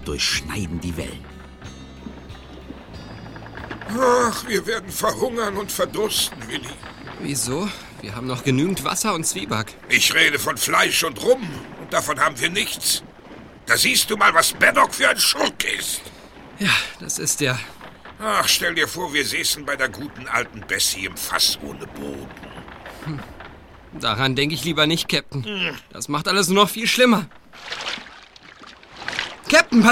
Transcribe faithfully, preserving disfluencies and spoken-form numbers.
und durchschneiden die Wellen. Ach, wir werden verhungern und verdursten, Willi. Wieso? Wir haben noch genügend Wasser und Zwieback. Ich rede von Fleisch und Rum und davon haben wir nichts. Da siehst du mal, was Baddock für ein Schurk ist. Ja, das ist der. Ach, stell dir vor, wir säßen bei der guten alten Bessie im Fass ohne Boden. Hm. Daran denke ich lieber nicht, Captain. Das macht alles nur noch viel schlimmer. Captain,